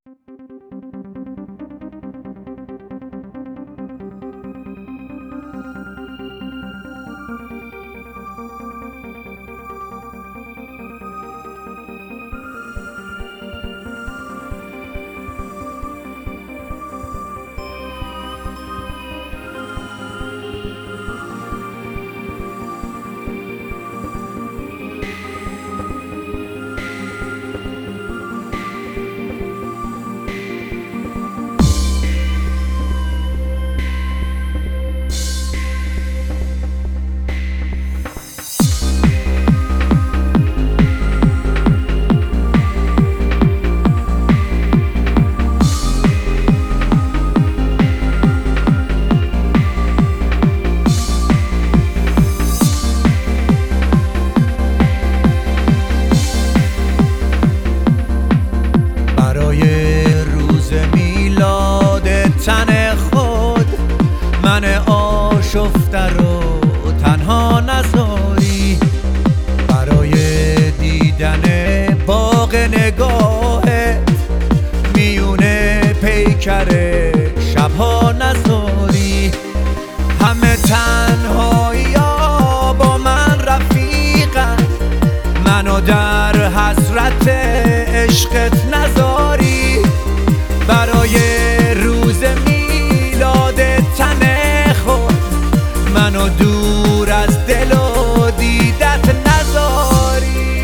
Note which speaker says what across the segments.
Speaker 1: تن خود من آشفته رو تنها نذاری، برای دیدن باغ نگاهت میونه پیکر شبها نذاری. همه تنهایی ها با من رفیقن، منو در حسرت عشقت نذاری. برای روز میلاد تن خود منو دور از دل و دیدت نذاری.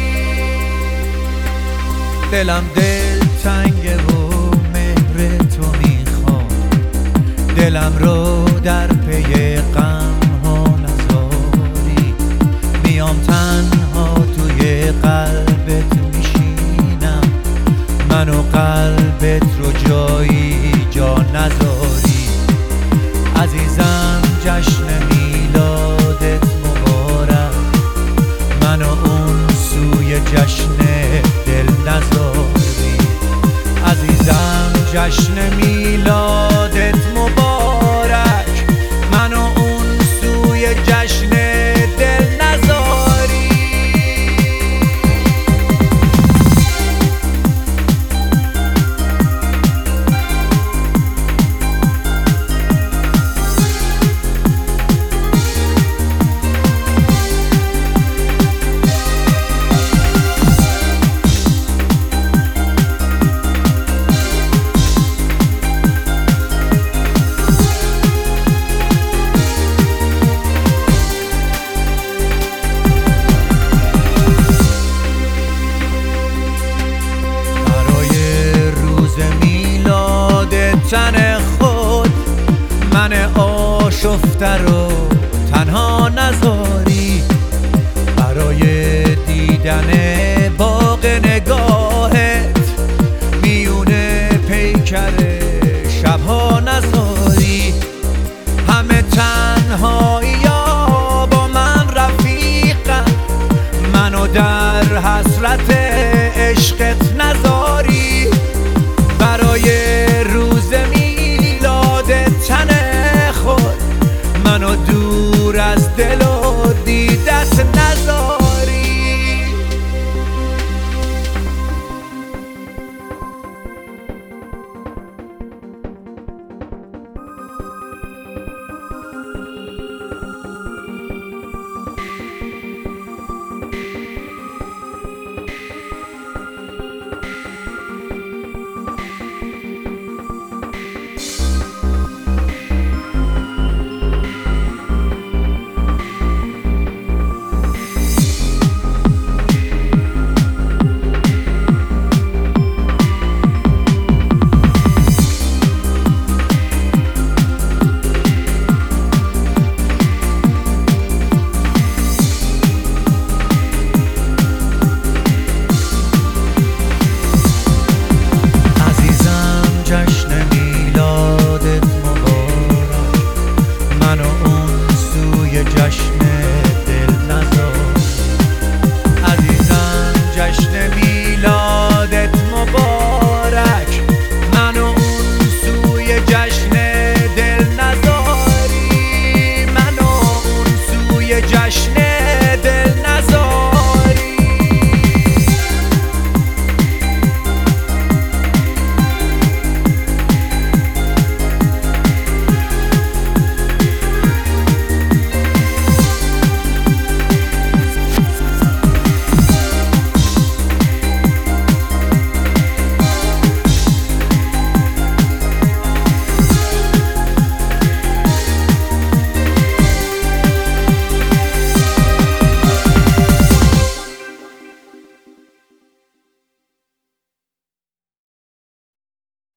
Speaker 1: دلم دل تنگه و مهر تو میخوام، دلم رو در پی غم ها نذاری. میام تنها توی قلبت میشینم، منو قلبت رو جایی جا نذاری. عزیزم جشن میلادت مبارک، منو اون سوی جشن دل نذاری. عزیزم جشن میلادت مبارک، منو اون سوی جشن دل نذاری. تن خود من آشفته رو تنها نذاری، برای دیدن باغ نگاهت میونه پیکر